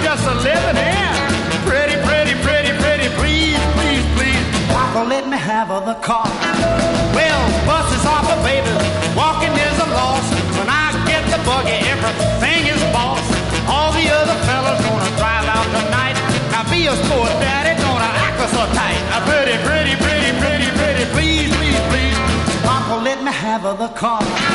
just a living in. Pretty, pretty, pretty, pretty, please, please, please, Papa, let me have the car. Well, bus is off the baby, walking is a loss. When I get the buggy, everything is boss. All the other fellas gonna drive out tonight. Now be a sport, daddy, gonna act so tight. Pretty, pretty, pretty, pretty, pretty, please, please, please, Papa, let me have the car.